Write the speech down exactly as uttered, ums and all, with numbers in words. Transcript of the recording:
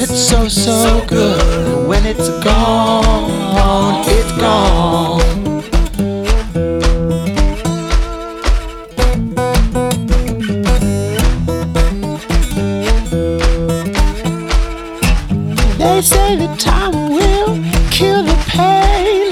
it's so, so good. When it's gone, it's gone. They say the time